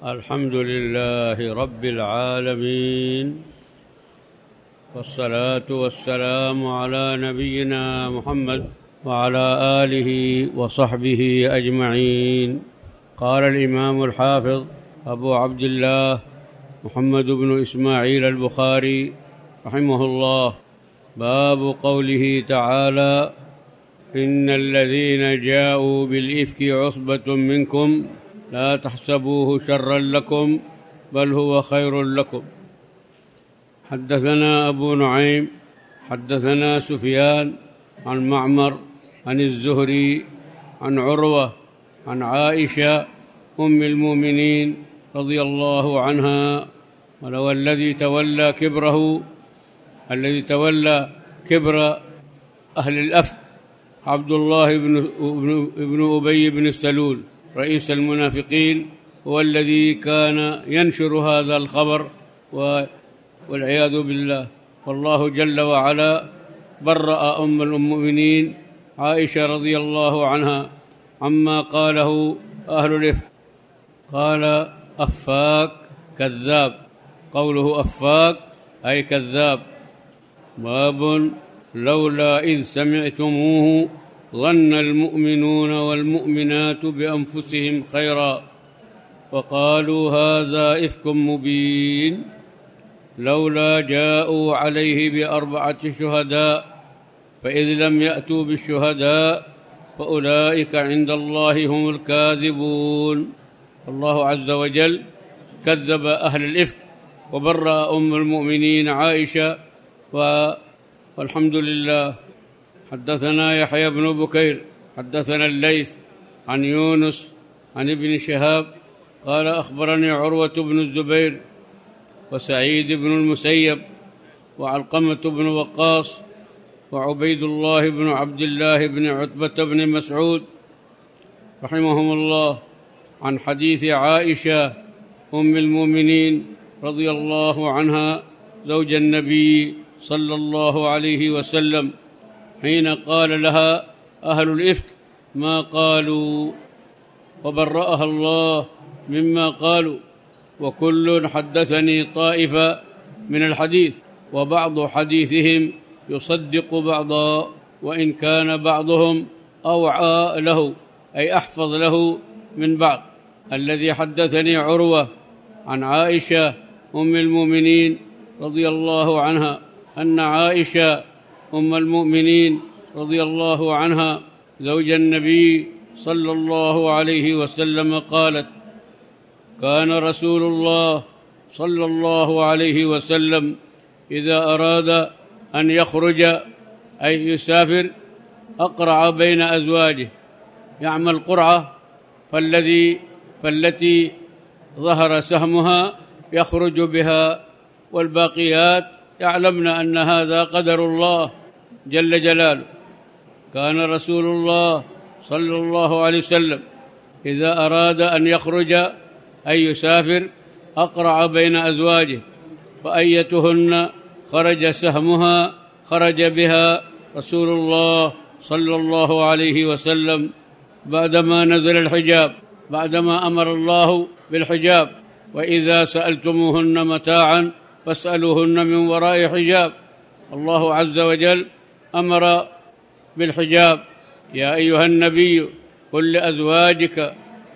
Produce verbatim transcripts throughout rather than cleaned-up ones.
الحمد لله رب العالمين، والصلاة والسلام على نبينا محمد وعلى آله وصحبه أجمعين. قال الإمام الحافظ أبو عبد الله محمد بن إسماعيل البخاري رحمه الله: باب قوله تعالى: إن الذين جاءوا بالإفك عصبة منكم لا تحسبوه شرا لكم بل هو خير لكم. حدثنا أبو نعيم حدثنا سفيان عن معمر عن الزهري عن عروة عن عائشة أم المؤمنين رضي الله عنها: ولو الذي تولى كبره الذي تولى كبر أهل الأفك عبد الله بن أبي بن سلول رئيس المنافقين، هو الذي كان ينشر هذا الخبر والعياذ بالله. والله جل وعلا برأ أم المؤمنين عائشة رضي الله عنها عما قاله أهل الإفك. قال: أفاك كذاب. قوله أفاك أي كذاب. باب لولا إذ سمعتموه ظن المؤمنون والمؤمنات بأنفسهم خيرا وقالوا هذا إفك مبين، لولا جاءوا عليه بأربعة شهداء فإذ لم يأتوا بالشهداء فأولئك عند الله هم الكاذبون. الله عز وجل كذب أهل الإفك وبرأ أم المؤمنين عائشة، والحمد لله. حدثنا يحيى بن بكير حدثنا الليث عن يونس عن ابن شهاب قال: أخبرني عروة بن الزبير وسعيد بن المسيب وعلقمة بن وقاص وعبيد الله بن عبد الله بن عتبة بن مسعود رحمهم الله عن حديث عائشة أم المؤمنين رضي الله عنها زوج النبي صلى الله عليه وسلم، حين قال لها أهل الإفك ما قالوا فبرأها الله مما قالوا. وكل حدثني طائفة من الحديث، وبعض حديثهم يصدق بعضا، وإن كان بعضهم أوعى له أي أحفظ له من بعض. الذي حدثني عروة عن عائشة أم المؤمنين رضي الله عنها أن عائشة أم المؤمنين رضي الله عنها زوج النبي صلى الله عليه وسلم قالت: كان رسول الله صلى الله عليه وسلم إذا أراد أن يخرج أي يسافر أقرع بين أزواجه، يعمل قرعة، فالذي فالتي ظهر سهمها يخرج بها، والباقيات يعلمن أن هذا قدر الله جل جلاله. كان رسول الله صلى الله عليه وسلم إذا أراد أن يخرج أي يسافر أقرع بين أزواجه، فأيتهن خرج سهمها خرج بها رسول الله صلى الله عليه وسلم بعدما نزل الحجاب، بعدما أمر الله بالحجاب: وإذا سألتموهن متاعا فاسألوهن من وراء حجاب. الله عز وجل أمر بالحجاب: يا أيها النبي قل لأزواجك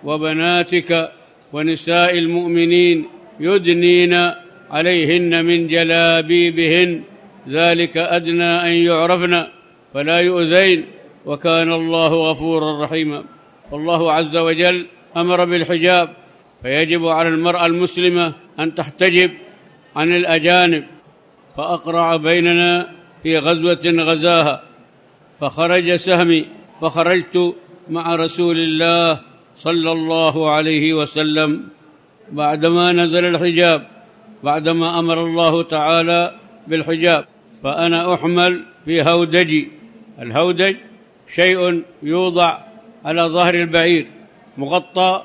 وبناتك ونساء المؤمنين يدنين عليهن من جلابيبهن ذلك أدنى أن يعرفن فلا يؤذين وكان الله غفورا رحيما. والله عز وجل أمر بالحجاب، فيجب على المرأة المسلمة أن تحتجب عن الأجانب. فأقرع بيننا في غزوة غزاها فخرج سهمي فخرجت مع رسول الله صلى الله عليه وسلم بعدما نزل الحجاب، بعدما أمر الله تعالى بالحجاب، فأنا أحمل في هودجي. الهودج شيء يوضع على ظهر البعير مغطى،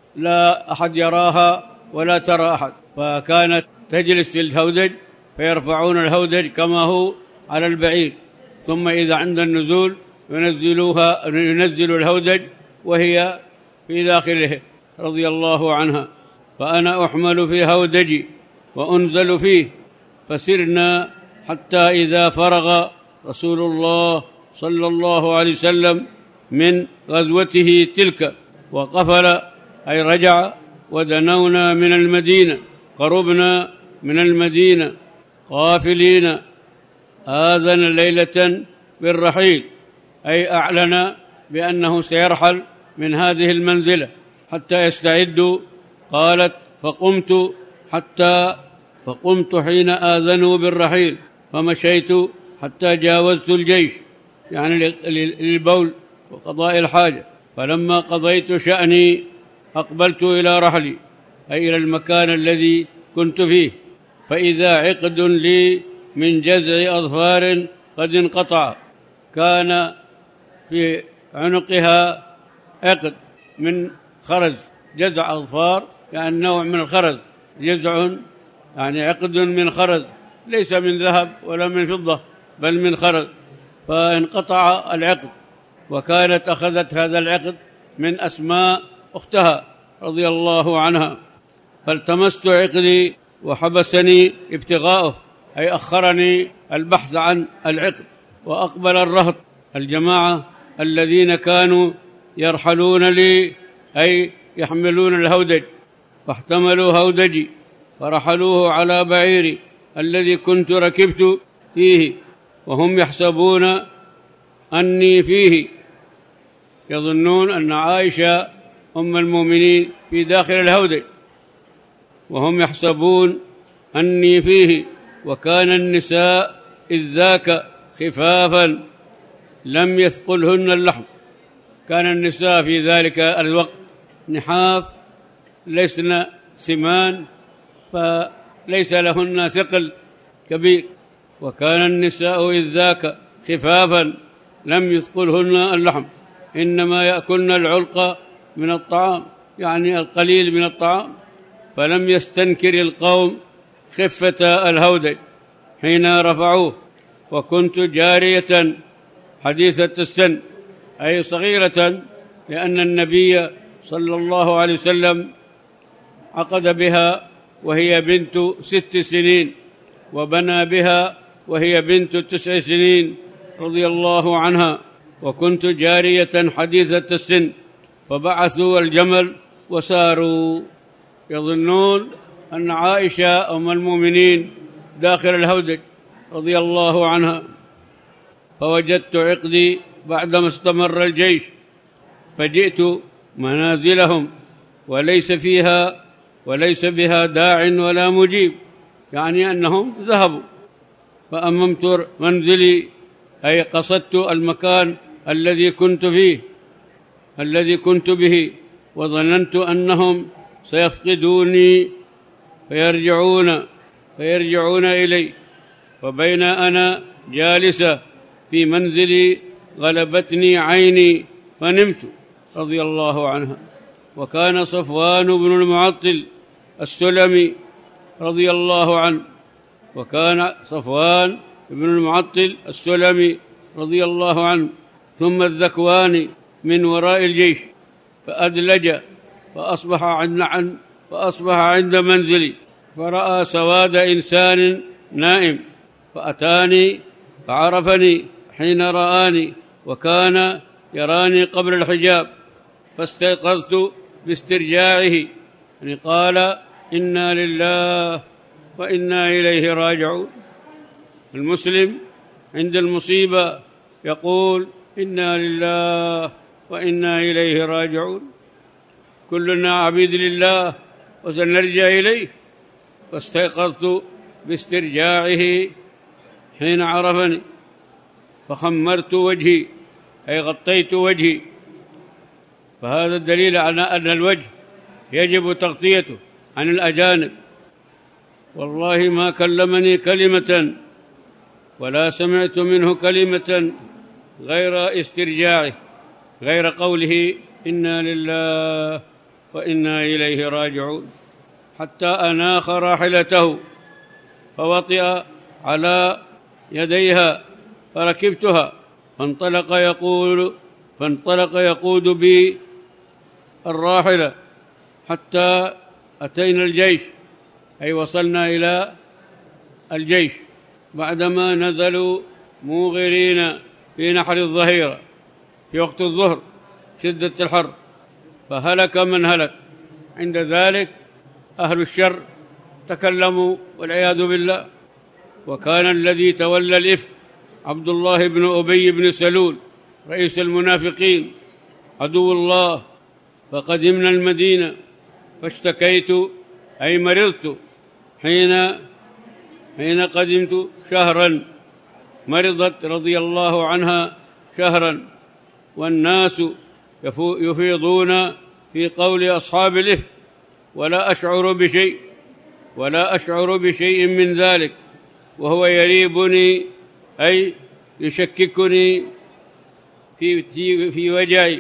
لا أحد يراها ولا ترى أحد، فكانت تجلس في الهودج فيرفعون الهودج كما هو على البعير، ثم إذا عند النزول ينزلوها ينزل الهودج وهي في داخله رضي الله عنها. فأنا أحمل في هودجي وأنزل فيه، فسرنا حتى إذا فرغ رسول الله صلى الله عليه وسلم من غزوته تلك وقفل أي رجع، ودنونا من المدينة، قربنا من المدينة قافلين، آذن ليلة بالرحيل، أي أعلن بأنه سيرحل من هذه المنزلة حتى يستعدوا. قالت فقمت حتى فقمت حين آذنوا بالرحيل، فمشيت حتى جاوزت الجيش، يعني للبول وقضاء الحاجة. فلما قضيت شأني أقبلت إلى رحلي، أي إلى المكان الذي كنت فيه، فإذا عقد لي من جزع أظفار قد انقطع. كان في عنقها عقد من خرز، جزع أظفار يعني نوع من الخرز، جزع يعني عقد من خرز، ليس من ذهب ولا من فضة بل من خرز، فانقطع العقد. وكانت أخذت هذا العقد من أسماء أختها رضي الله عنها، فالتمست عقدي وحبسني ابتغاؤه، أي أخرني البحث عن العقد. وأقبل الرهط، الجماعة الذين كانوا يرحلون لي، أي يحملون الهودج، فاحتملوا هودجي فرحلوه على بعيري الذي كنت ركبت فيه، وهم يحسبون أني فيه، يظنون أن عائشة أم المؤمنين في داخل الهودج، وهم يحسبون أني فيه. وكان النساء إذ ذاك خفافا لم يثقلهن اللحم، كان النساء في ذلك الوقت نحاف، ليسن سمان، فليس لهن ثقل كبير. وكان النساء إذ ذاك خفافا لم يثقلهن اللحم، إنما يأكلن العلق من الطعام، يعني القليل من الطعام. فلم يستنكر القوم خفة الهودج حين رفعوه. وكنت جارية حديثة السن، أي صغيرة، لأن النبي صلى الله عليه وسلم عقد بها وهي بنت ست سنين، وبنى بها وهي بنت تسع سنين رضي الله عنها. وكنت جارية حديثة السن، فبعثوا الجمل وساروا، يظنون أن عائشة أم المؤمنين داخل الهودج رضي الله عنها. فوجدت عقدي بعدما استمر الجيش، فجئت منازلهم وليس فيها وليس بها داع ولا مجيب، يعني أنهم ذهبوا. فأممت منزلي، أي قصدت المكان الذي كنت فيه الذي كنت به، وظننت أنهم سيفقدوني فيرجعون فيرجعون إلي. فبين أنا جالسة في منزلي غلبتني عيني فنمت رضي الله عنها. وكان صفوان بن المعطل السلمي رضي الله عنه وكان صفوان بن المعطل السلمي رضي الله عنه ثم الذكواني من وراء الجيش، فأدلج فأصبح عند فأصبح عند منزلي، فرأى سواد إنسان نائم، فأتاني فعرفني حين رآني، وكان يراني قبل الحجاب، فاستيقظت باسترجاعه، يعني قال إنا لله وإنا إليه راجعون. المسلم عند المصيبة يقول إنا لله وإنا إليه راجعون، كلنا عبيد لله وسنرجع إليه. فاستيقظت باسترجاعه حين عرفني، فخمرت وجهي، أي غطيت وجهي. فهذا الدليل على أن الوجه يجب تغطيته عن الأجانب. والله ما كلمني كلمة ولا سمعت منه كلمة غير استرجاعه، غير قوله إنا لله وإنا إليه راجعون، حتى أناخ راحلته فوطئ على يديها فركبتها، فانطلق يقول فانطلق يقود بي الراحلة حتى أتينا الجيش، أي وصلنا إلى الجيش بعدما نزلوا موغرين في نحر الظهيرة في وقت الظهر شدة الحر، فهلك من هلك. عند ذلك أهل الشر تكلموا والعياذ بالله، وكان الذي تولى الإفك عبد الله بن أبي بن سلول رئيس المنافقين عدو الله. فقدمنا المدينة فاشتكيت، أي مرضت، حين حين قدمت شهرا، مرضت رضي الله عنها شهرا، والناس يفيضون في قول أصحاب الإفك، ولا أشعر بشيء ولا أشعر بشيء من ذلك، وهو يريبني، أي يشككني في في وجهي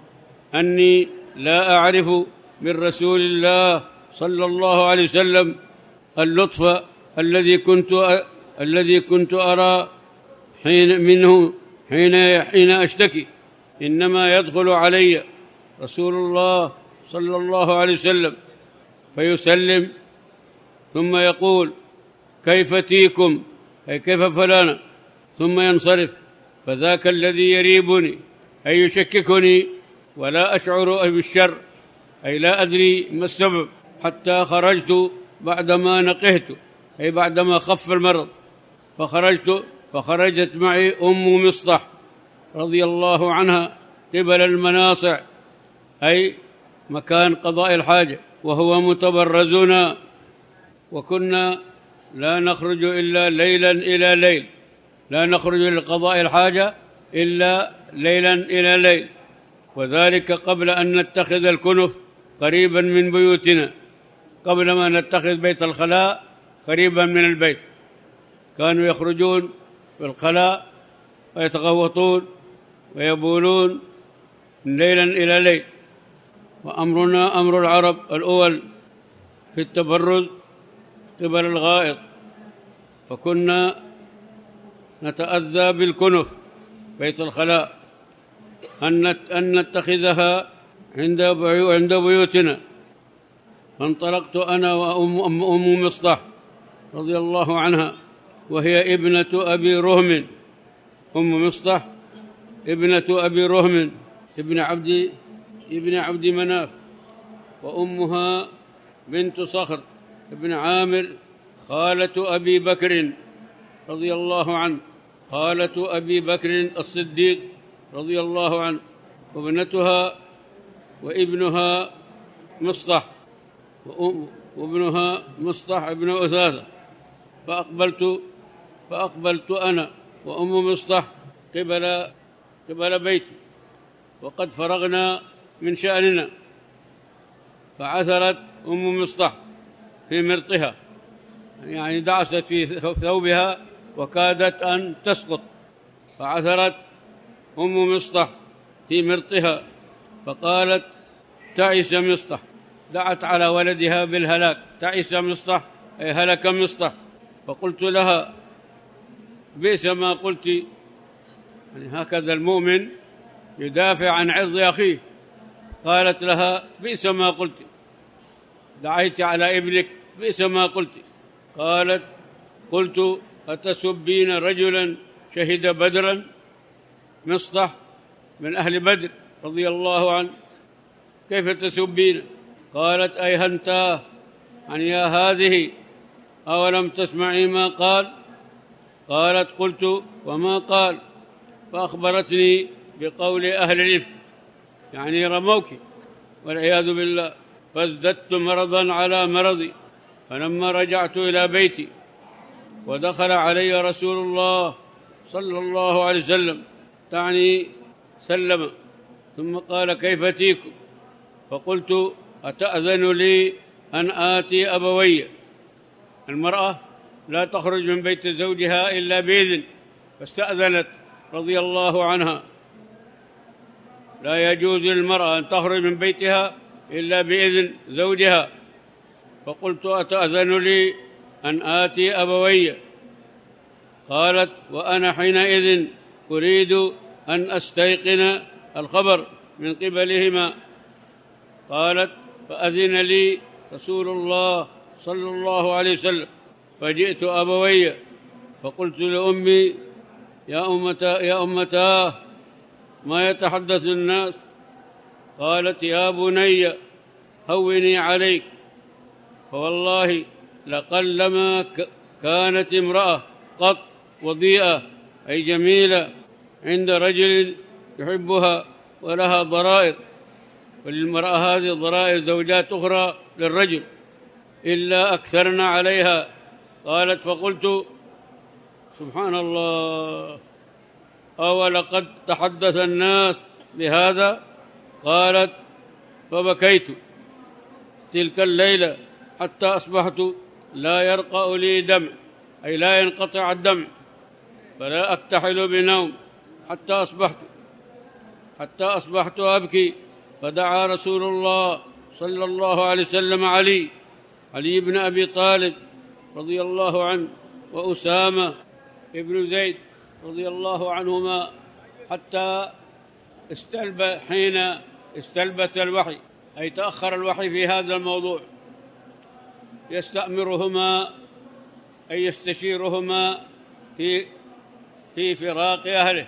أني لا أعرف من رسول الله صلى الله عليه وسلم اللطف الذي كنت الذي كنت أرى حين منه حين حين أشتكي، إنما يدخل علي رسول الله صلى الله عليه وسلم فيسلم ثم يقول كيف تيكم، أي كيف فلانا، ثم ينصرف. فذاك الذي يريبني، أي يشككني، ولا أشعر بالشر، أي لا أدري ما السبب، حتى خرجت بعدما نقهت، أي بعدما خف المرض، فخرجت فخرجت معي أم مصطح رضي الله عنها قبل المناصع، أي مكان قضاء الحاجة، وهو متبرزنا، وكنا لا نخرج إلا ليلا إلى ليل، لا نخرج لقضاء الحاجة إلا ليلا إلى ليل، وذلك قبل أن نتخذ الكنف قريبا من بيوتنا، قبل ما نتخذ بيت الخلاء قريبا من البيت. كانوا يخرجون في الخلاء ويتغوطون ويبولون من ليلا إلى ليل. وأمرنا أمر العرب الأول في التبرز قبل الغائط، فكنا نتأذى بالكنف بيت الخلاء أن نتخذها عند بيوتنا. فانطلقت أنا وأم أم مصطح رضي الله عنها، وهي ابنة أبي رهم، أم مصطح ابنة أبي رهم ابن عبد ابن عبد مناف، وأمها بنت صخر ابن عامر خالة أبي بكر رضي الله عنه، خالة أبي بكر الصديق رضي الله عنه، وابنتها وابنها مصطح وابنها مصطح ابن أثاثة. فأقبلت فأقبلت أنا وأم مصطح قبل قبل بيتي، وقد فرغنا من شأننا، فعثرت أم مصطح في مرطها، يعني دعست في ثوبها وكادت أن تسقط، فعثرت أم مصطح في مرطها فقالت تعس مصطح، دعت على ولدها بالهلاك، تعس مصطح أي هلك مصطح. فقلت لها بئس ما قلت، يعني هكذا المؤمن يدافع عن عرض أخيه. قالت لها بئس ما قلت، دعيت على ابنك، بئس ما قلت. قالت قلت أتسبين رجلا شهد بدرا، مصطح من أهل بدر رضي الله عنه، كيف تسبين؟ قالت أيهنتاه، يعني يا هذه أولم تسمعي ما قال؟ قالت قلت وما قال؟ فأخبرتني بقول أهل الإفك، يعني رموك والعياذ بالله. فازددت مرضا على مرضي، فلما رجعت إلى بيتي ودخل علي رسول الله صلى الله عليه وسلم، تعني سلم، ثم قال كيف تيكم؟ فقلت أتأذن لي أن آتي أبوي؟ المرأة لا تخرج من بيت زوجها إلا بإذن، فاستأذنت رضي الله عنها. لا يجوز للمرأة أن تخرج من بيتها إلا بإذن زوجها. فقلت أتأذن لي أن آتي أبوي؟ قالت وأنا حينئذ أريد أن أستيقن الخبر من قبلهما. قالت فأذن لي رسول الله صلى الله عليه وسلم، فجئت أبوي فقلت لأمي: يا أمتا يا أمتاه، ما يتحدث الناس؟ قالت: يا بني هوني عليك، فوالله لقلما كانت امرأة قط وضيئة أي جميلة عند رجل يحبها ولها ضرائر، وللمرأة هذه ضرائر زوجات أخرى للرجل، إلا أكثرنا عليها. قالت: فقلت: سبحان الله، أولقد تحدث الناس بهذا؟ قالت: فبكيت تلك الليلة حتى أصبحت لا يرقأ لي دمع، أي لا ينقطع الدمع، فلا أكتحل بنوم حتى أصبحت حتى أصبحت أبكي. فدعا رسول الله صلى الله عليه وسلم علي علي بن أبي طالب رضي الله عنه وأسامة ابن زيد رضي الله عنهما، حتى استلب حين استلبث الوحي، أي تأخر الوحي في هذا الموضوع، يستأمرهما أي يستشيرهما في في فراق أهله.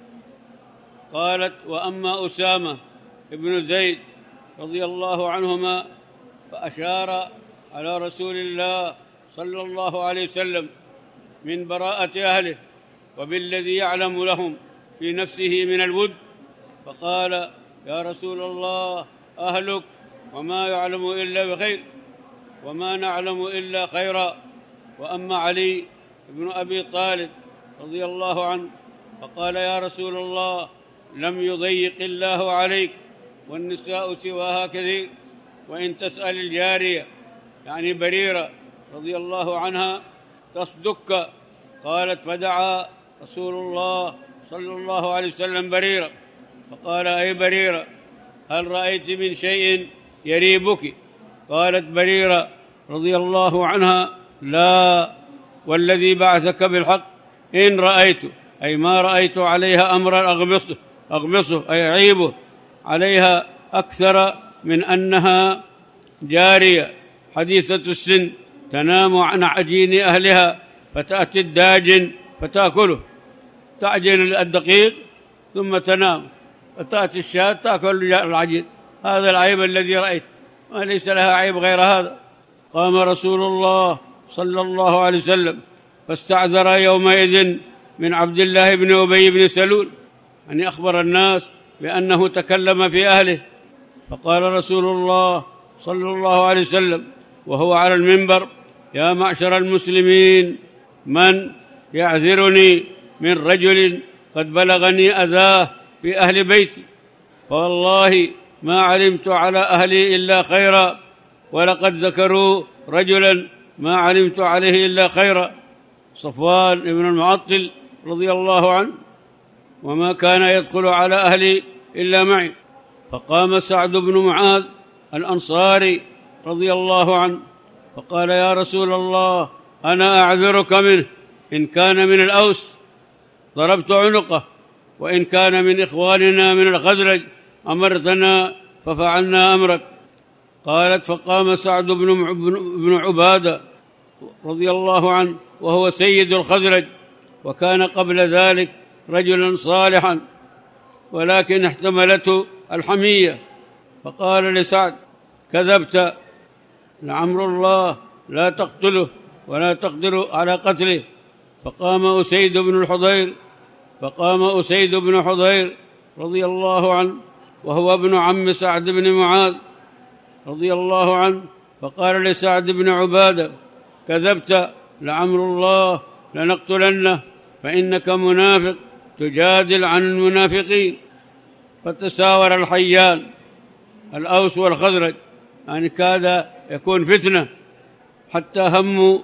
قالت: وأما أسامة ابن زيد رضي الله عنهما فأشار على رسول الله صلى الله عليه وسلم من براءة أهله وبالذي يعلم لهم في نفسه من الود، فقال: يا رسول الله، أهلك وما يعلم إلا بخير وما نعلم إلا خيرا. وأما علي بن أبي طالب رضي الله عنه فقال: يا رسول الله، لم يضيق الله عليك والنساء سواها كثير، وإن تسأل الجارية يعني بريرة رضي الله عنها تصدك. قالت: فدعا رسول الله صلى الله عليه وسلم بريرة فقال: أي بريرة، هل رأيت من شيء يريبك؟ قالت بريرة رضي الله عنها: لا، والذي بعثك بالحق إن رأيت، أي ما رأيت عليها أمرا أغمصه أغمصه أي عيبه عليها أكثر من أنها جارية حديثة السن تنام عن عجين أهلها فتأتي الداجن فتأكله، تعجن الدقيق ثم تنام، فتأتي الشاة تأكل العجين. هذا العيب الذي رأيت، وليس لها عيب غير هذا. قام رسول الله صلى الله عليه وسلم فاستعذر يومئذ من عبد الله بن أبي بن سلول، يعني أخبر الناس بأنه تكلم في أهله. فقال رسول الله صلى الله عليه وسلم وهو على المنبر: يا معشر المسلمين، من يعذرني من رجل قد بلغني أذاه في أهل بيتي؟ فوالله ما علمت على أهلي إلا خيرا، ولقد ذكروا رجلا ما علمت عليه إلا خيرا، صفوان بن المعطل رضي الله عنه، وما كان يدخل على أهلي إلا معي. فقام سعد بن معاذ الأنصاري رضي الله عنه فقال: يا رسول الله، أنا أعذرك منه، إن كان من الأوس ضربت عنقه، وإن كان من إخواننا من الخزرج أمرتنا ففعلنا أمرك. قالت: فقام سعد بن عبادة رضي الله عنه وهو سيد الخزرج، وكان قبل ذلك رجلا صالحا، ولكن احتملته الحمية، فقال لسعد: كذبت، لعمر الله لا تقتله ولا تقدر على قتله. فقام أسيد بن الحضير فقام أسيد بن حضير رضي الله عنه وهو ابن عم سعد بن معاذ رضي الله عنه، فقال لسعد بن عبادة: كذبت، لعمر الله لنقتلنه، فإنك منافق تجادل عن المنافقين. فتساور الحيان الأوس والخزرج، يعني كاد يكون فتنة حتى هموا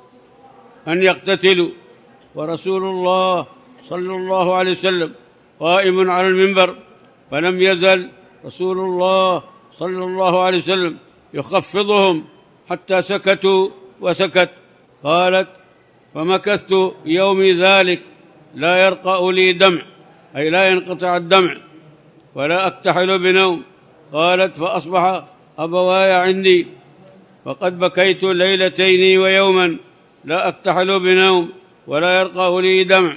أن يقتتلوا، ورسول الله صلى الله عليه وسلم قائم على المنبر، فلم يزل رسول الله صلى الله عليه وسلم يخفضهم حتى سكتوا وسكت. قالت: فمكثت يومي ذلك لا يرقأ لي دمع، أي لا ينقطع الدمع، ولا أكتحل بنوم. قالت: فأصبح أبواي عندي وقد بكيت ليلتين ويوما لا أكتحل بنوم ولا يرقى لي دمع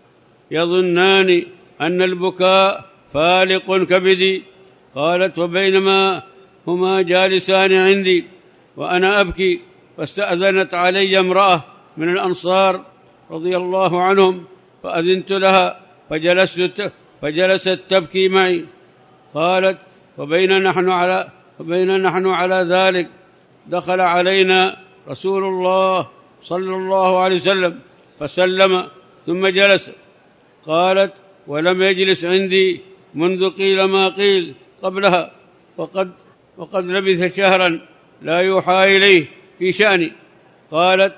يظنان أن البكاء فالق كبدي. قالت فبينما هما جالسان عندي وأنا أبكي فاستأذنت علي امرأة من الأنصار رضي الله عنهم فأذنت لها فجلست فجلست تبكي معي. قالت فبين نحن على فبين نحن على ذلك دخل علينا رسول الله صلى الله عليه وسلم فسلم ثم جلس. قالت ولم يجلس عندي منذ قيل ما قيل قبلها وقد وقد لبث شهرا لا يوحى إليه في شأني. قالت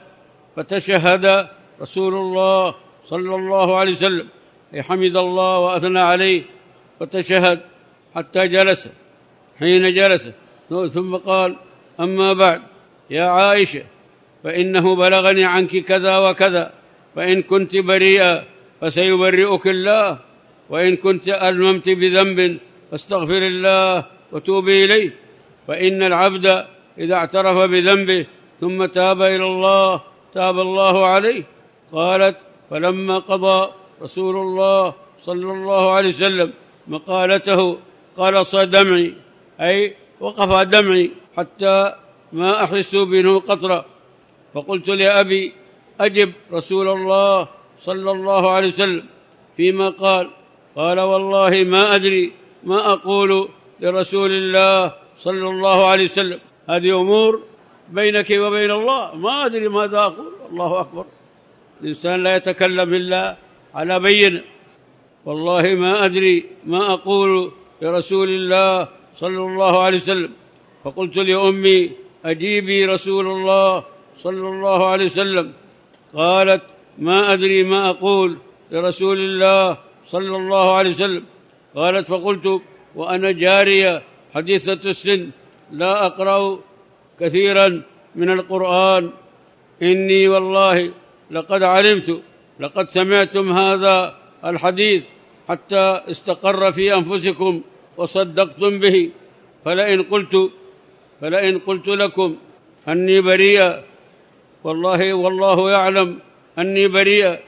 فتشهد رسول الله صلى الله عليه وسلم أي حمد الله وأثنى عليه وتشهد حتى جلس. حين جلس ثم قال أما بعد يا عائشة فإنه بلغني عنك كذا وكذا فإن كنت بريئة فسيبرئك الله وإن كنت ألممت بذنب فاستغفر الله وتوبي إليه فإن العبد إذا اعترف بذنبه ثم تاب إلى الله تاب الله عليه. قالت فلما قضى رسول الله صلى الله عليه وسلم مقالته قلص دمعي أي وقف دمعي حتى ما أحس منه قطرة. فقلت لأبي أجب رسول الله صلى الله عليه وسلم فيما قال. قال والله ما أدري ما أقول لرسول الله صلى الله عليه وسلم. هذه أمور بينك وبين الله، ما أدري ماذا أقول. الله أكبر، الإنسان لا يتكلم إلا على بينة. والله ما أدري ما أقول لرسول الله صلى الله عليه وسلم. فقلت لأمي أجيبي رسول الله صلى الله عليه وسلم. قالت ما أدري ما أقول لرسول الله صلى الله عليه وسلم. قالت فقلت وأنا جارية حديثة السن لا أقرأ كثيرا من القرآن إني والله لقد علمت لقد سمعتم هذا الحديث حتى استقر في أنفسكم وصدقتم به، فلئن قلت فلئن قلت لكم أني بريئة والله والله يعلم أني بريئة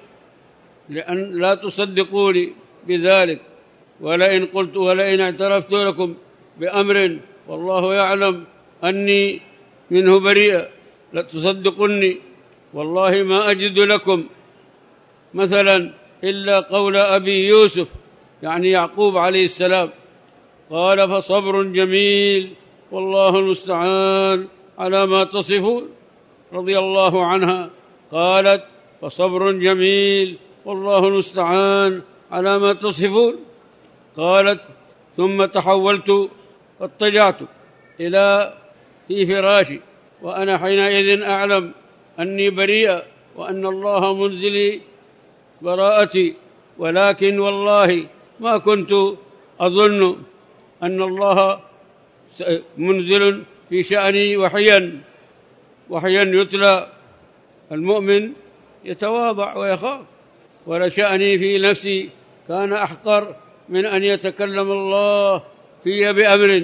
لأن لا تصدقوني بذلك، ولئن قلت ولئن اعترفت لكم بأمر والله يعلم أني منه بريئة لا تصدقني. والله ما أجد لكم مثلا إلا قول أبي يوسف يعني يعقوب عليه السلام. قال فصبر جميل والله المستعان على ما تصفون. رضي الله عنها قالت فصبر جميل والله المستعان على ما تصفون. قالت ثم تحولت فاضطجعت إلى في فراشي وأنا حينئذ أعلم أني بريئة وأن الله منزلي براءتي، ولكن والله ما كنت أظن أن الله منزل في شأني وحيا وحيا يتلى. المؤمن يتواضع ويخاف، ولشأني في نفسي كان أحقر من أن يتكلم الله في بأمر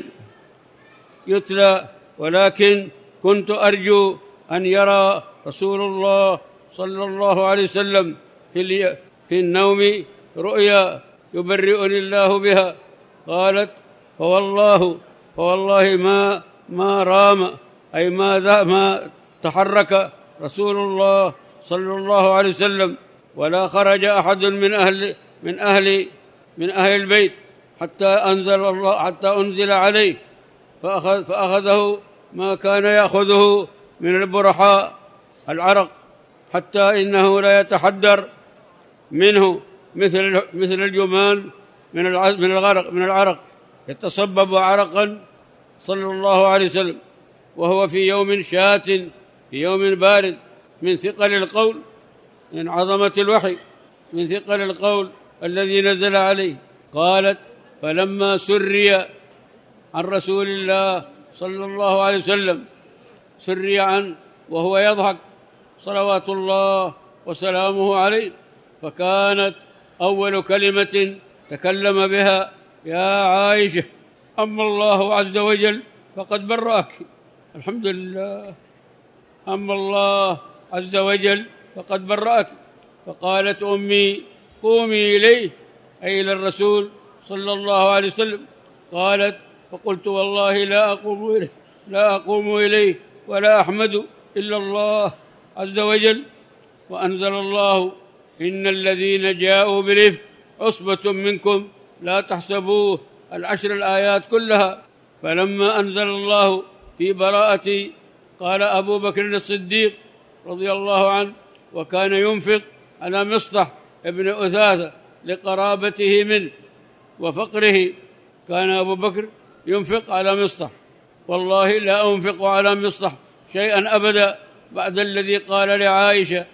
يتلى، ولكن كنت أرجو أن يرى رسول الله صلى الله عليه وسلم في في النوم رؤيا يبرئني الله بها. قالت فوالله فوالله ما ما رام أي ما ما تحرك رسول الله صلى الله عليه وسلم ولا خرج أحد من أهل من أهل من أهل البيت حتى أنزل الله حتى أنزل عليه فأخذ فأخذه ما كان يأخذه من البرحاء العرق حتى إنه لا يتحدر منه مثل مثل الجمان من من الغرق من العرق يتصبب عرقا صلى الله عليه وسلم، وهو في يوم شات في يوم بارد من ثقل القول من عظمة الوحي من ثقل القول الذي نزل عليه. قالت فلما سري عن رسول الله صلى الله عليه وسلم سري عن وهو يضحك صلوات الله وسلامه عليه، فكانت أول كلمة تكلم بها يا عائشة أما الله عز وجل فقد برأك الحمد لله. أما الله عز وجل فقد برأك، فقالت أمي قومي إليه، أي إلى الرسول صلى الله عليه وسلم. قالت فقلت والله لا أقوم إليه لا أقوم إليه ولا أحمد إلا الله عز وجل. وأنزل الله إن الذين جاءوا بالإفك عصبة منكم لا تحسبوه، العشر الآيات كلها. فلما أنزل الله في براءتي قال أبو بكر الصديق رضي الله عنه، وكان ينفق على مصطح ابن أثاثة لقرابته منه وفقره، كان أبو بكر ينفق على مصطح. والله لا أنفق على مصطح شيئا أبدا بعد الذي قال لعائشة،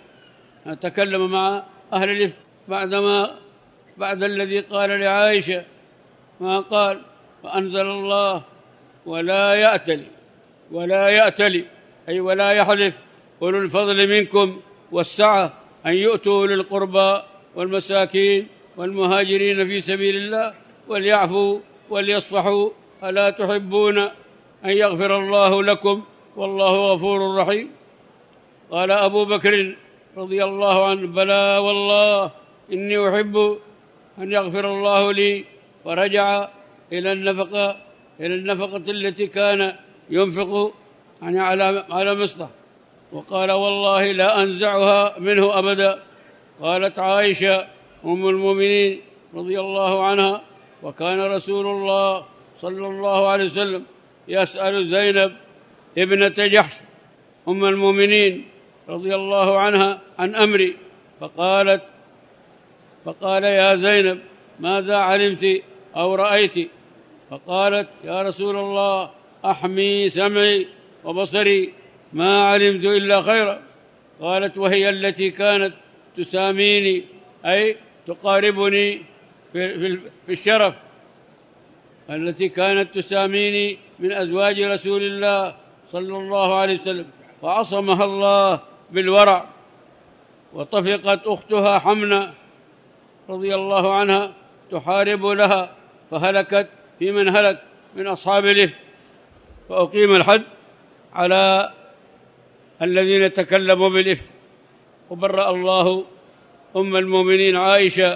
تكلم مع أهل الإفك بعدما بعد الذي قال لعائشة ما قال. فأنزل الله ولا يأتل ولا يأتل أي ولا يحلف أولو الفضل منكم والسعة أن يؤتوا للقربى والمساكين والمهاجرين في سبيل الله وليعفوا وليصفحوا، ألا تحبون أن يغفر الله لكم والله غفور رحيم. قال أبو بكر رضي الله عنه بلى والله إني أحب أن يغفر الله لي. فرجع إلى النفقة إلى النفقة التي كان ينفق يعني على على مصطح، وقال والله لا أنزعها منه أبدا. قالت عائشة أم المؤمنين رضي الله عنها وكان رسول الله صلى الله عليه وسلم يسأل زينب ابنة جحش أم المؤمنين رضي الله عنها عن أمري، فقالت فقال يا زينب ماذا علمت أو رأيت؟ فقالت يا رسول الله أحمي سمعي وبصري ما علمت إلا خيرا. قالت وهي التي كانت تساميني أي تقاربني في الشرف، التي كانت تساميني من أزواج رسول الله صلى الله عليه وسلم، فعصمها الله بالورع. وطفقت أختها حمنة رضي الله عنها تحارب لها فهلكت في من هلك من أصحاب الإفك، فأقيم الحد على الذين تكلموا بالإفك. وبرأ الله أم المؤمنين عائشة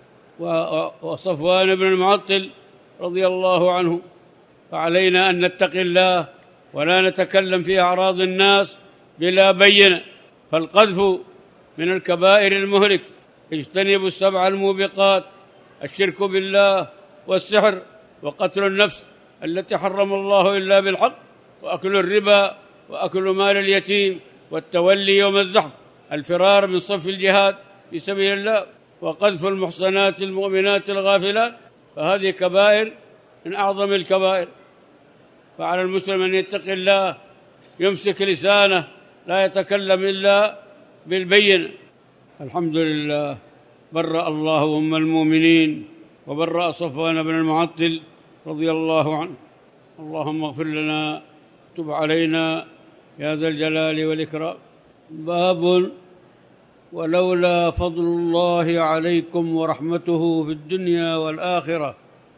وصفوان بن المعطل رضي الله عنه. فعلينا أن نتقي الله ولا نتكلم في أعراض الناس بلا بينة، فالقذف من الكبائر المهلك. اجتنبوا السبع الموبقات: الشرك بالله والسحر وقتل النفس التي حرم الله إلا بالحق وأكل الربا وأكل مال اليتيم والتولي يوم الزحف، الفرار من صف الجهاد في سبيل الله، وقذف المحصنات المؤمنات الغافلات. فهذه كبائر من أعظم الكبائر. فعلى المسلم أن يتقي الله، يمسك لسانه، لا يتكلم إلا بالبينة. الحمد لله. برأ الله أم المؤمنين وبرأ صفوان بن المعطل رضي الله عنه. اللهم اغفر لنا، تب علينا يا ذا الجلال والإكرام. باب ولولا فضل الله عليكم ورحمته في الدنيا والآخرة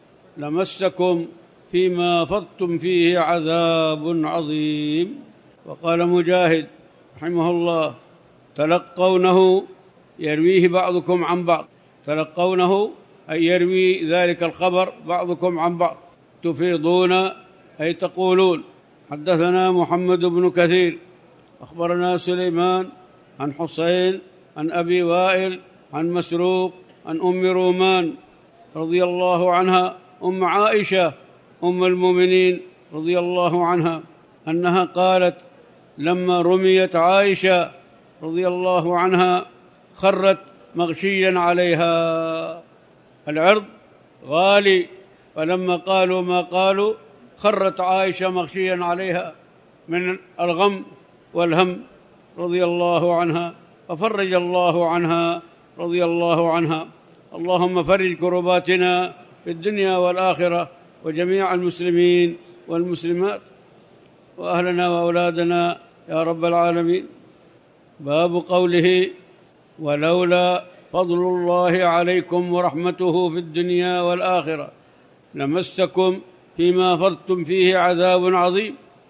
لمسكم فيما فضتم فيه عذاب عظيم. وقال مجاهد رحمه الله: تلقونه يرويه بعضكم عن بعض، تلقونه أي يروي ذلك الخبر بعضكم عن بعض، تفيضون أي تقولون. حدثنا محمد بن كثير أخبرنا سليمان عن حسين عن أبي وائل عن مسروق عن أم رومان رضي الله عنها أم عائشة أم المؤمنين رضي الله عنها أنها قالت: لما رميت عائشة رضي الله عنها خرت مغشيا عليها، العرض غالي، فلما قالوا ما قالوا خرت عائشة مغشيا عليها من الغم والهم رضي الله عنها، ففرج الله عنها رضي الله عنها. اللهم فرج كرباتنا في الدنيا والآخرة وجميع المسلمين والمسلمات وأهلنا وأولادنا يا رب العالمين. باب قوله: ولولا فضل الله عليكم ورحمته في الدنيا والآخرة لمسكم فيما فرضتم فيه عذاب عظيم.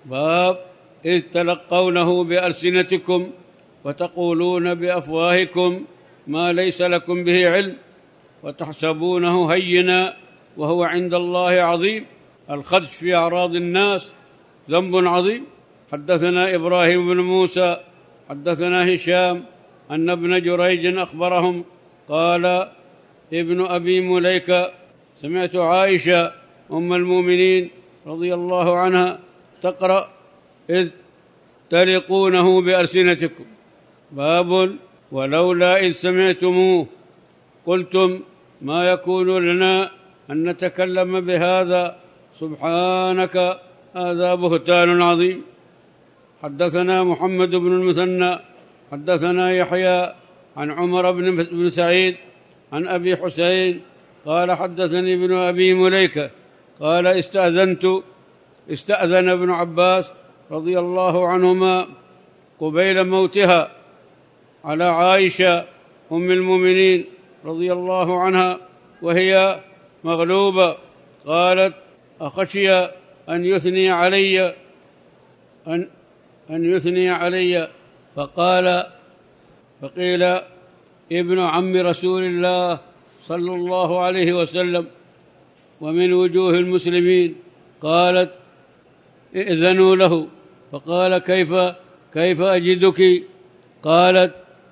باب إذ تلقونه بألسنتكم وتقولون بأفواهكم ما ليس لكم به علم وتحسبونه هينا وهو عند الله عظيم. الخدش في أعراض الناس ذنب عظيم. حدثنا إبراهيم بن موسى حدثنا هشام أن ابن جريج أخبرهم قال ابن أبي مليكة سمعت عائشة أم المؤمنين رضي الله عنها تقرأ إذ تلقونه بألسنتكم. باب ولولا إذ سمعتموه قلتم ما يكون لنا أن نتكلم بهذا سبحانك هذا بهتان عظيم. حدثنا محمد بن المثنى حدثنا يحيى عن عمر بن سعيد عن أبي حسين قال حدثني ابن أبي مليكة قال استأذنت استأذن ابن عباس رضي الله عنهما قبيل موتها على عائشة أم المؤمنين رضي الله عنها وهي مغلوبة. قالت أخشي أن يثني علي أن أن يثني علي فقال فقيل ابن عم رسول الله صلى الله عليه وسلم ومن وجوه المسلمين. قالت ائذنوا له. فقال كيف كيف أجدك؟ قالت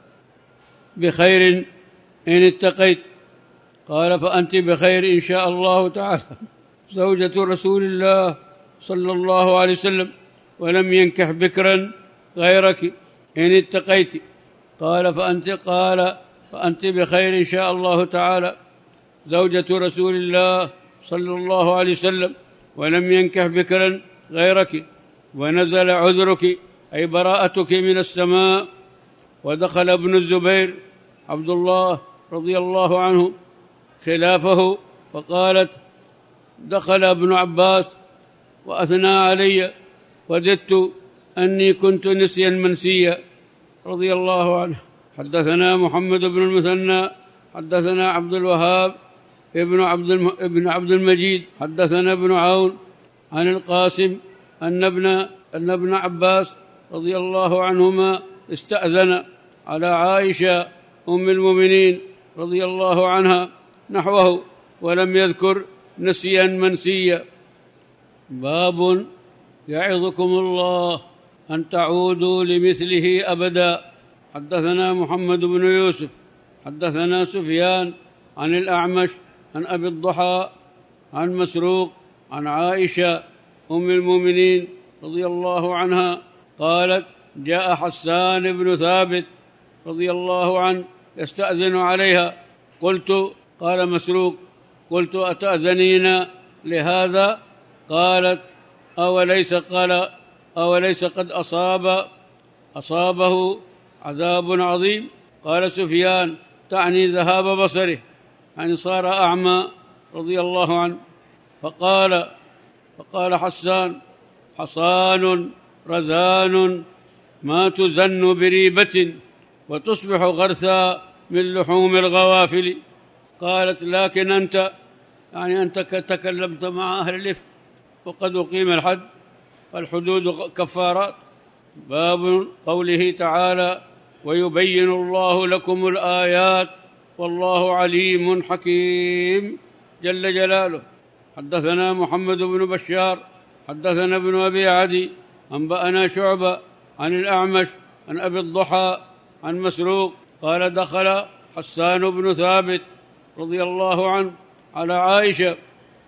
بخير إن اتقيت. قال فأنت بخير إن شاء الله تعالى زوجة رسول الله صلى الله عليه وسلم ولم ينكح بكرا غيرك إن اتقيت. قال فأنت قال فأنت بخير إن شاء الله تعالى زوجة رسول الله صلى الله عليه وسلم ولم ينكح بكرا غيرك ونزل عذرك أي براءتك من السماء. ودخل ابن الزبير عبد الله رضي الله عنه خلافه فقالت دخل ابن عباس وأثنى علي وددت أني كنت نسيا منسيا رضي الله عنه. حدثنا محمد بن المثنى حدثنا عبد الوهاب ابن عبد الم... ابن عبد المجيد حدثنا ابن عون عن القاسم أن ابن أن ابن عباس رضي الله عنهما استأذن على عائشة أم المؤمنين رضي الله عنها نحوه ولم يذكر نسيا منسيا. باب يعظكم الله أن تعودوا لمثله أبدا. حدثنا محمد بن يوسف حدثنا سفيان عن الأعمش عن أبي الضحى عن مسروق عن عائشة أم المؤمنين رضي الله عنها قالت جاء حسان بن ثابت رضي الله عنه يستأذن عليها. قلت قال مسروق قلت أتأذنين لهذا؟ قالت أوليس قال أوليس قد أصاب أصابه عذاب عظيم. قال سفيان تعني ذهاب بصره يعني صار أعمى رضي الله عنه. فقال فقال حسان حصان رزان ما تزن بريبة وتصبح غرثا من لحوم الغوافل. قالت لكن أنت يعني أنت تكلمت مع أهل الإفك وقد أقيم الحد والحدود كفارات. باب قوله تعالى ويبين الله لكم الآيات والله عليم حكيم جل جلاله. حدثنا محمد بن بشار حدثنا ابن أبي عدي أنبأنا شعبة عن الأعمش عن أبي الضحى عن مسروق قال دخل حسان بن ثابت رضي الله عنه على عائشة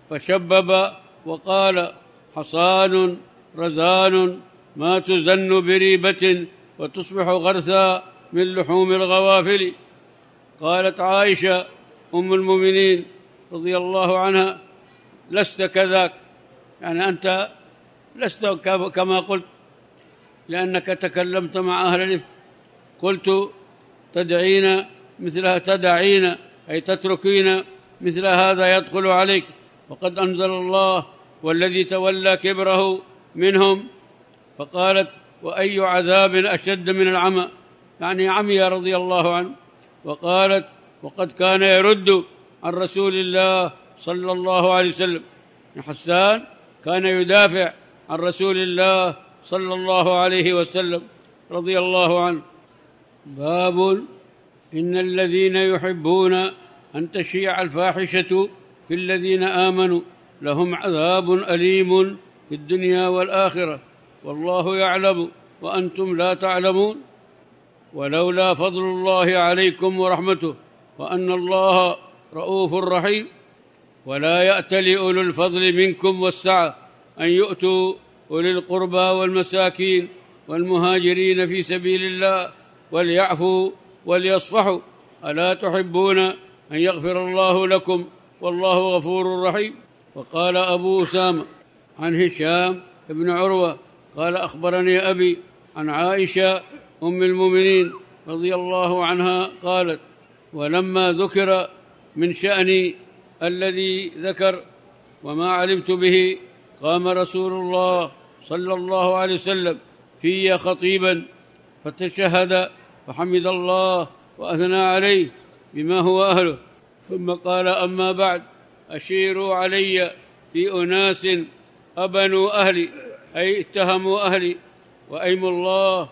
فشبب وقال حصان رزان ما تزن بريبة وتصبح غرثا من لحوم الغوافل. قالت عائشة أم المؤمنين رضي الله عنها لست كذاك يعني أنت لست كما قلت لأنك تكلمت مع أهل الإفك. قلت تدعين مثلها تدعين أي تتركين مثل هذا يدخل عليك وقد أنزل الله والذي تولى كبره منهم. فقالت وأي عذاب أشد من العمى يعني عمي رضي الله عنه. وقالت وقد كان يرد عن رسول الله صلى الله عليه وسلم. حسان كان يدافع عن رسول الله صلى الله عليه وسلم رضي الله عنه. باب إن الذين يحبون أن تشيع الفاحشة في الذين آمنوا لهم عذاب أليم في الدنيا والآخرة والله يعلم وأنتم لا تعلمون. ولولا فضل الله عليكم ورحمته وأن الله رؤوف رحيم ولا يأتل أولو الفضل منكم والسعة أن يؤتوا أولي القربى والمساكين والمهاجرين في سبيل الله وليعفوا وليصفحوا ألا تحبون أن يغفر الله لكم والله غفور رحيم. وقال أبو أسامة عن هشام بن عروة قال أخبرني أبي عن عائشة أم المؤمنين رضي الله عنها قالت ولما ذكر من شأن الذي ذكر وما علمت به قام رسول الله صلى الله عليه وسلم في خطيبا فتشهد فحمد الله وأثنى عليه بما هو أهله ثم قال أما بعد أشيروا علي في أناس أبنوا أهلي أي اتهموا أهلي وأيم الله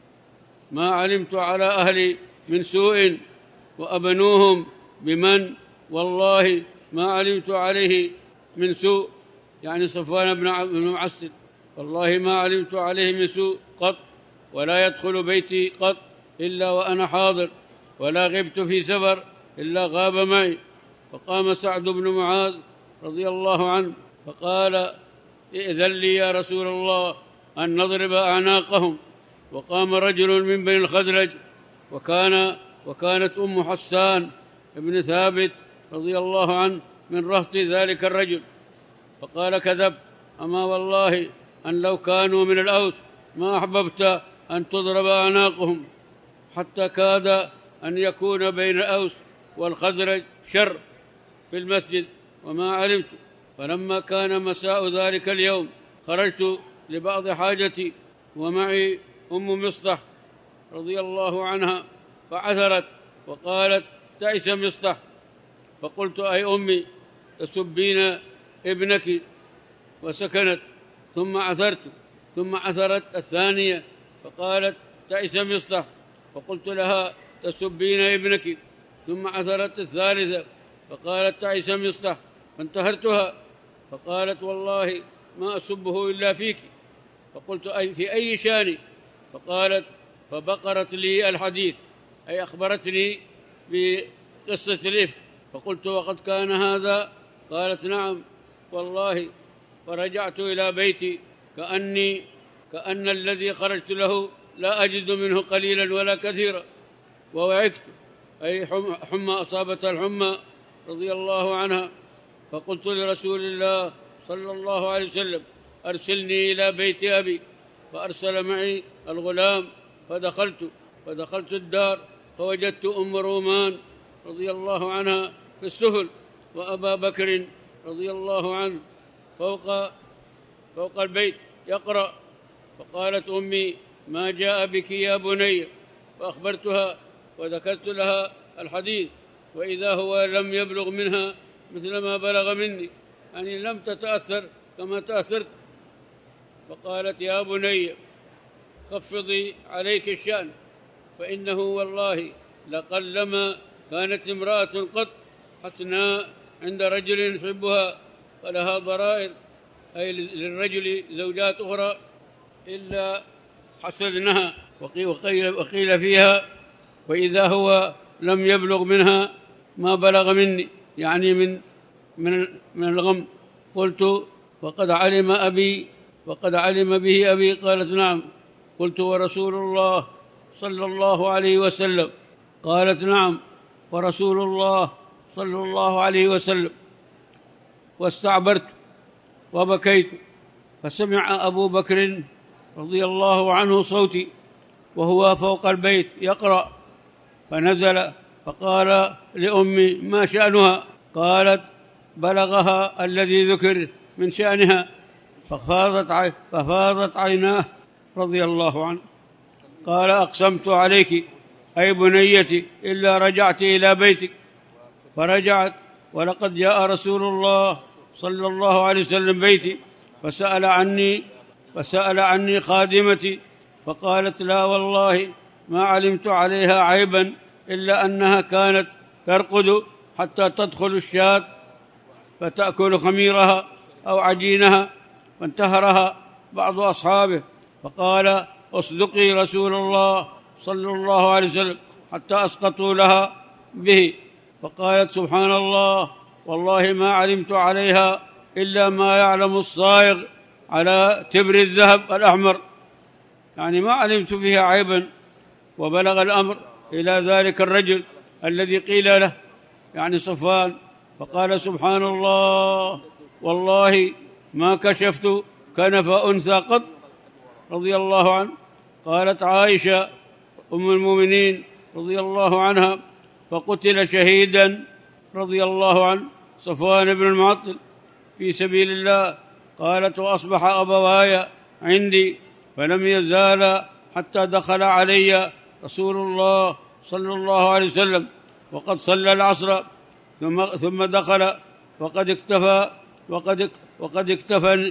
ما علمت على أهلي من سوء وأبنوهم بمن والله ما علمت عليه من سوء يعني صفوان بن معسل والله ما علمت عليه من سوء قط ولا يدخل بيتي قط إلا وأنا حاضر ولا غبت في سفر إلا غاب معي. فقام سعد بن معاذ رضي الله عنه فقال ائذن لي يا رسول الله أن نضرب أعناقهم. وقام رجل من بني الخزرج وكان وكانت أم حسان ابن ثابت رضي الله عنه من رهط ذلك الرجل فقال كذبت أما والله أن لو كانوا من الأوس ما أحببت أن تضرب أعناقهم حتى كاد أن يكون بين الأوس والخزرج شر في المسجد وما علمت. فلما كان مساء ذلك اليوم خرجت لبعض حاجتي ومعي أم مصطح رضي الله عنها فعثرت وقالت تعس مصطح. فقلت أي أمي تسبين ابنك وسكنت ثم عثرت ثم عثرت الثانية فقالت تعس مصطح. فقلت لها تسبين ابنك ثم عثرت الثالثة فقالت تعس مصطح فانتهرتها فقالت والله ما أسبه إلا فيك. فقلت أي في أي شان؟ فقالت فبقرت لي الحديث أي أخبرتني بقصة الإفك. فقلت وقد كان هذا؟ قالت نعم والله. فرجعت إلى بيتي كأني كأن الذي خرجت له لا أجد منه قليلا ولا كثيرا ووعكت أي حمى أصابتها الحمى رضي الله عنها. فقلت لرسول الله صلى الله عليه وسلم أرسلني إلى بيت أبي. فأرسل معي الغلام فدخلت فدخلت الدار فوجدت أم رومان رضي الله عنها في السهل وأبا بكر رضي الله عنه فوق فوق البيت يقرأ. فقالت أمي ما جاء بك يا بني؟ فأخبرتها وذكرت لها الحديث وإذا هو لم يبلغ منها مثل ما بلغ مني يعني لم تتأثر كما تأثرت. فقالت يا بني خفضي عليك الشأن فإنه والله لقلما كانت امرأة قط حسناء عند رجل يحبها فلها ضرائر أي للرجل زوجات أخرى إلا حسدنها. وقيل, وقيل فيها وإذا هو لم يبلغ منها ما بلغ مني يعني من من من الغم. قلت وقد علم أبي وقد علم به أبي؟ قالت نعم. قلت ورسول الله صلى الله عليه وسلم؟ قالت نعم ورسول الله صلى الله عليه وسلم. واستعبرت وبكيت فسمع أبو بكر رضي الله عنه صوتي وهو فوق البيت يقرأ فنزل فقال لأمي ما شأنها؟ قالت بلغها الذي ذكر من شأنها ففاضت ففاضت عيناه رضي الله عنه. قال أقسمت عليك أي بنيتي إلا رجعت إلى بيتك. فرجعت ولقد جاء رسول الله صلى الله عليه وسلم بيتي فسأل عني فسأل عني خادمتي فقالت: لا والله ما علمت عليها عيبا إلا أنها كانت ترقد حتى تدخل الشاة فتأكل خميرها أو عجينها، فانتهرها بعض أصحابه فقال: اصدقي رسول الله صلى الله عليه وسلم، حتى أسقطوا لها به، فقالت: سبحان الله، والله ما علمت عليها إلا ما يعلم الصائغ على تبر الذهب الأحمر، يعني ما علمت فيها عيبا. وبلغ الأمر إلى ذلك الرجل الذي قيل له، يعني صفوان، فقال: سبحان الله، والله ما كشفت كنف أنثى قط، رضي الله عنه. قالت عائشة أم المؤمنين رضي الله عنها: فقتل شهيدا رضي الله عنه صفوان بن المعطل في سبيل الله. قالت: وأصبح أبواي عندي فلم يزالا حتى دخل علي رسول الله صلى الله عليه وسلم وقد صلى العصر، ثم ثم دخل وقد اكتفى وقد وقد اكتفى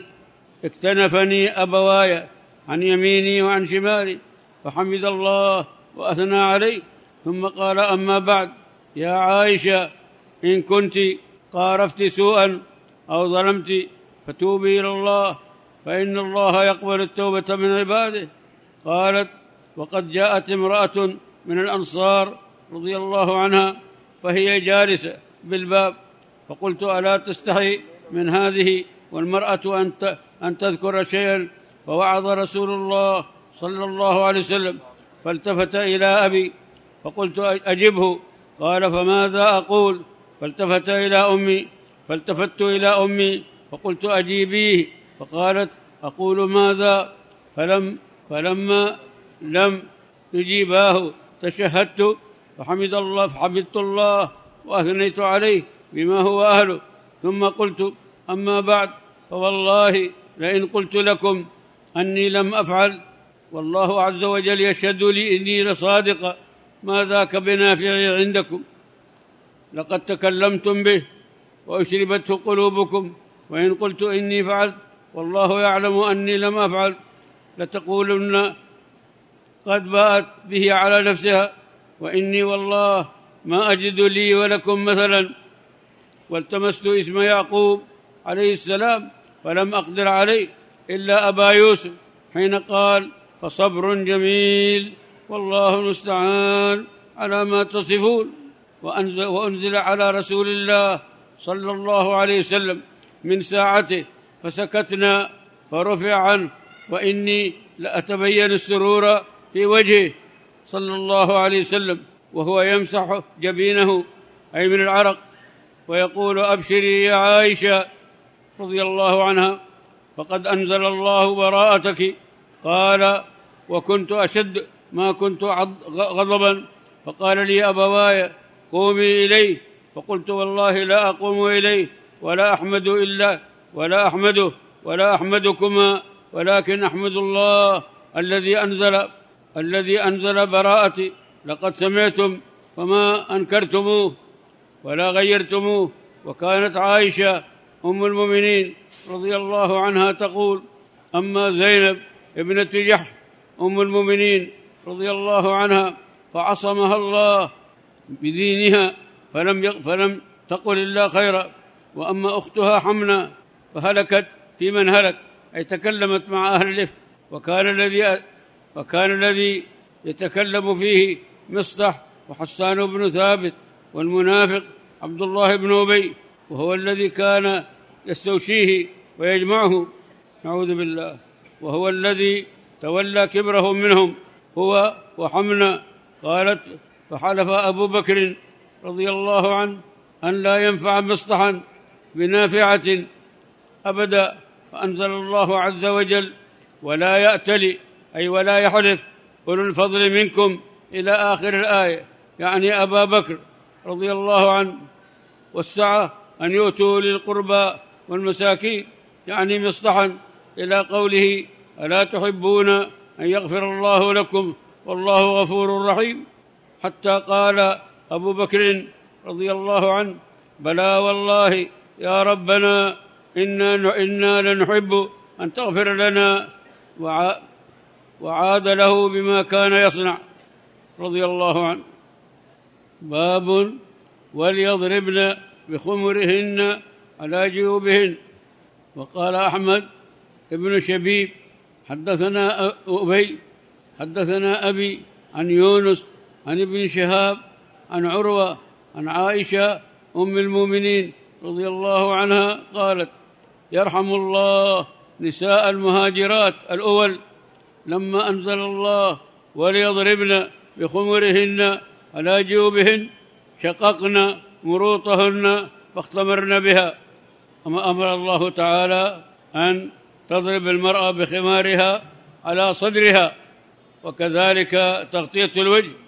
اكتنفني أبواي عن يميني وعن شمالي، فحمد الله وأثنى عليه، ثم قال: أما بعد، يا عائشة، إن كنت قارفت سوءا أو ظلمت فتوبي إلى الله، فإن الله يقبل التوبة من عباده. قالت: وقد جاءت امرأة من الأنصار رضي الله عنها فهي جالسة بالباب، فقلت: ألا تستحي من هذه والمرأة أن تذكر شيئا؟ فوعظ رسول الله صلى الله عليه وسلم، فالتفت إلى أبي فقلت: أجبه. قال: فماذا أقول؟ فالتفت إلى أمي فالتفت إلى أمي فقلت: أجيبيه. فقالت: أقول ماذا؟ فلم فلما لم يجيباه تشهدت فحمد الله فحمدت الله وأثنيت عليه بما هو أهله، ثم قلت: أما بعد، فوالله لئن قلت لكم أني لم أفعل والله عز وجل يشهد لي إني لصادقة، ما ذاك بنافع عندكم، لقد تكلمتم به وأشربته قلوبكم، وإن قلت إني فعلت والله يعلم أني لم أفعل لتقولن قد باءت به على نفسها، وإني والله ما أجد لي ولكم مثلا. والتمست اسم يعقوب عليه السلام فلم أقدر عليه إلا أبا يوسف حين قال: فصبر جميل والله المستعان على ما تصفون. وأنزل, وأنزل على رسول الله صلى الله عليه وسلم من ساعته فسكتنا فرفع عنه، وإني لأتبين السرور في وجهه صلى الله عليه وسلم وهو يمسح جبينه أي من العرق ويقول: أبشري يا عائشة رضي الله عنها، فقد أنزل الله براءتك. قال: وكنت أشد ما كنت غضبا، فقال لي أبواي: قومي إليه، فقلت: والله لا أقوم إليه ولا أحمد إلا ولا أحمده ولا أحمدكما، ولكن أحمد الله الذي أنزل الذي أنزل براءتي. لقد سمعتم فما أنكرتموه ولا غيرتموه. وكانت عائشة أم المؤمنين رضي الله عنها تقول: أما زينب ابنة جحش أم المؤمنين رضي الله عنها فعصمها الله بدينها فلم فلم تقل إلا خيرا، وأما أختها حمنا فهلكت في من هلك، أي تكلمت مع أهل الإفك. وكان الذي وكان الذي يتكلم فيه مصطح وحسان بن ثابت، والمنافق عبد الله بن أبي، وهو الذي كان يستوشيه ويجمعه، نعوذ بالله، وهو الذي تولى كبرهم منهم هو وحمنا. قالت: فحلف أبو بكر رضي الله عنه أن لا ينفع مصطحا بنافعة أبدا، فأنزل الله عز وجل: ولا يأتل، أي ولا يحلف أولو الفضل منكم إلى آخر الآية، يعني أبا بكر رضي الله عنه، والسعة أن يؤتوا للقربى والمساكين، يعني مصطحا، إلى قوله: ألا تحبون أن يغفر الله لكم والله غفور رحيم، حتى قال أبو بكر رضي الله عنه: بلى والله يا ربنا إنا, إنا لنحب أن تغفر لنا وعاد له بما كان يصنع رضي الله عنه. باب وليضربن بخمرهن على جيوبهن. وقال أحمد ابن شبيب حدثنا أبي حدثنا أبي عن يونس عن ابن شهاب عن عروة عن عائشة أم المؤمنين رضي الله عنها قالت: يرحم الله نساء المهاجرات الأول لما أنزل الله وليضربن بخمرهن على جيوبهن شققن مروطهن فاختمرن بها. أما أمر الله تعالى أن تضرب المرأة بخمارها على صدرها، وكذلك تغطية الوجه